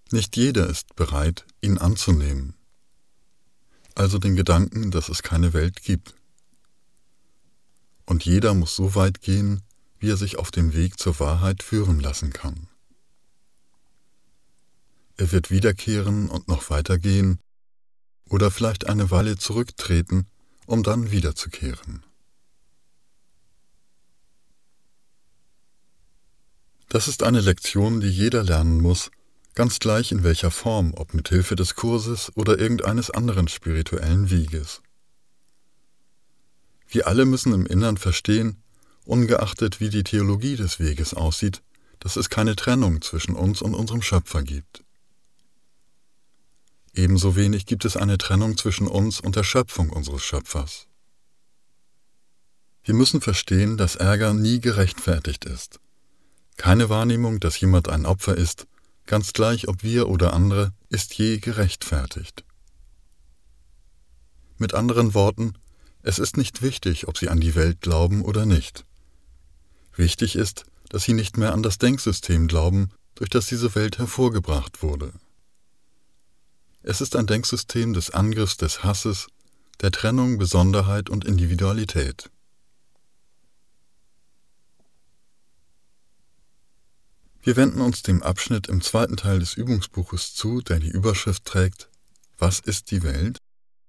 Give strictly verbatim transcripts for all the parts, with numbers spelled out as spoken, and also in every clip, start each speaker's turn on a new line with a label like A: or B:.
A: Nicht jeder ist bereit, ihn anzunehmen, also den Gedanken, dass es keine Welt gibt. Und jeder muss so weit gehen, wie er sich auf dem Weg zur Wahrheit führen lassen kann. Er wird wiederkehren und noch weitergehen oder vielleicht eine Weile zurücktreten, um dann wiederzukehren. Das ist eine Lektion, die jeder lernen muss, ganz gleich in welcher Form, ob mit Hilfe des Kurses oder irgendeines anderen spirituellen Weges. Wir alle müssen im Innern verstehen, ungeachtet wie die Theologie des Weges aussieht, dass es keine Trennung zwischen uns und unserem Schöpfer gibt. Ebenso wenig gibt es eine Trennung zwischen uns und der Schöpfung unseres Schöpfers. Wir müssen verstehen, dass Ärger nie gerechtfertigt ist. Keine Wahrnehmung, dass jemand ein Opfer ist, ganz gleich ob wir oder andere, ist je gerechtfertigt. Mit anderen Worten, es ist nicht wichtig, ob Sie an die Welt glauben oder nicht. Wichtig ist, dass Sie nicht mehr an das Denksystem glauben, durch das diese Welt hervorgebracht wurde. Es ist ein Denksystem des Angriffs, des Hasses, der Trennung, Besonderheit und Individualität. Wir wenden uns dem Abschnitt im zweiten Teil des Übungsbuches zu, der die Überschrift trägt: Was ist die Welt?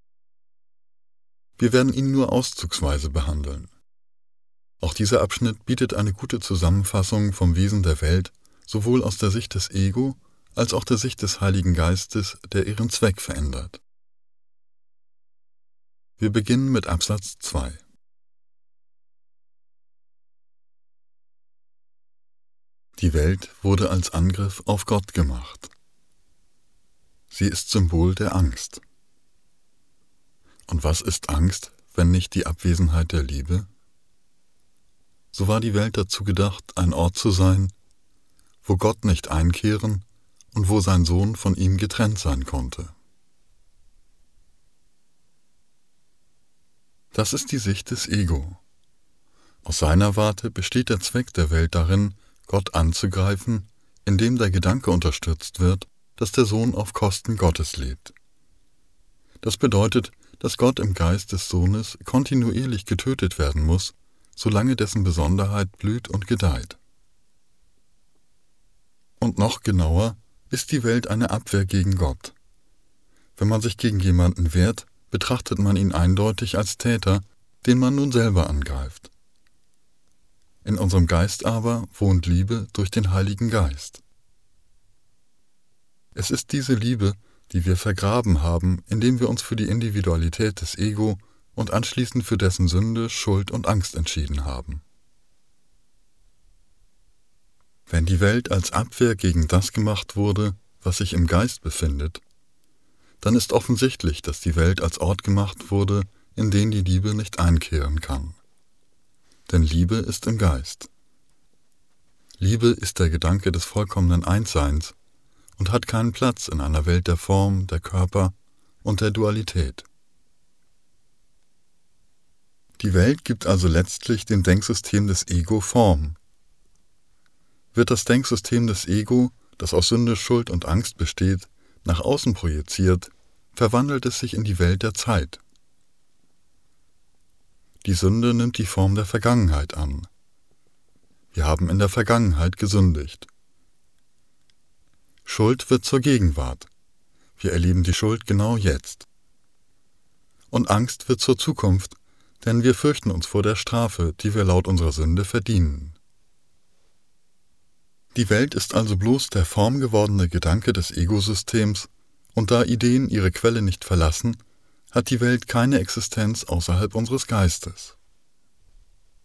A: Wir werden ihn nur auszugsweise behandeln. Auch dieser Abschnitt bietet eine gute Zusammenfassung vom Wesen der Welt, sowohl aus der Sicht des Ego als auch der Sicht des Heiligen Geistes, der ihren Zweck verändert. Wir beginnen mit Absatz zwei. Die Welt wurde als Angriff auf Gott gemacht. Sie ist Symbol der Angst. Und was ist Angst, wenn nicht die Abwesenheit der Liebe? So war die Welt dazu gedacht, ein Ort zu sein, wo Gott nicht einkehren und wo sein Sohn von ihm getrennt sein konnte. Das ist die Sicht des Ego. Aus seiner Warte besteht der Zweck der Welt darin, Gott anzugreifen, indem der Gedanke unterstützt wird, dass der Sohn auf Kosten Gottes lebt. Das bedeutet, dass Gott im Geist des Sohnes kontinuierlich getötet werden muss, solange dessen Besonderheit blüht und gedeiht. Und noch genauer ist die Welt eine Abwehr gegen Gott. Wenn man sich gegen jemanden wehrt, betrachtet man ihn eindeutig als Täter, den man nun selber angreift. In unserem Geist aber wohnt Liebe durch den Heiligen Geist. Es ist diese Liebe, die wir vergraben haben, indem wir uns für die Individualität des Ego und anschließend für dessen Sünde, Schuld und Angst entschieden haben. Wenn die Welt als Abwehr gegen das gemacht wurde, was sich im Geist befindet, dann ist offensichtlich, dass die Welt als Ort gemacht wurde, in den die Liebe nicht einkehren kann. Denn Liebe ist im Geist. Liebe ist der Gedanke des vollkommenen Einsseins und hat keinen Platz in einer Welt der Form, der Körper und der Dualität. Die Welt gibt also letztlich dem Denksystem des Ego Form. Wird das Denksystem des Ego, das aus Sünde, Schuld und Angst besteht, nach außen projiziert, verwandelt es sich in die Welt der Zeit. Die Sünde nimmt die Form der Vergangenheit an. Wir haben in der Vergangenheit gesündigt. Schuld wird zur Gegenwart. Wir erleben die Schuld genau jetzt. Und Angst wird zur Zukunft, denn wir fürchten uns vor der Strafe, die wir laut unserer Sünde verdienen. Die Welt ist also bloß der formgewordene Gedanke des Ego-Systems, und da Ideen ihre Quelle nicht verlassen, hat die Welt keine Existenz außerhalb unseres Geistes.